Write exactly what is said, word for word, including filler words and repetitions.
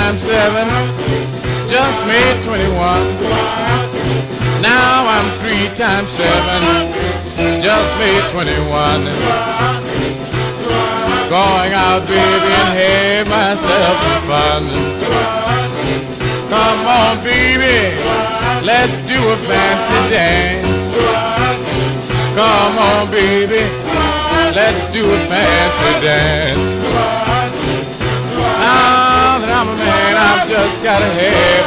times seven just made twenty-one. Now I'm three times seven just made twenty-one. Going out, baby, and have myself some fun. Come on, baby, let's do a fancy dance. Come on, baby, let's do a fancy dance. Now that I'm a man, I've just got to have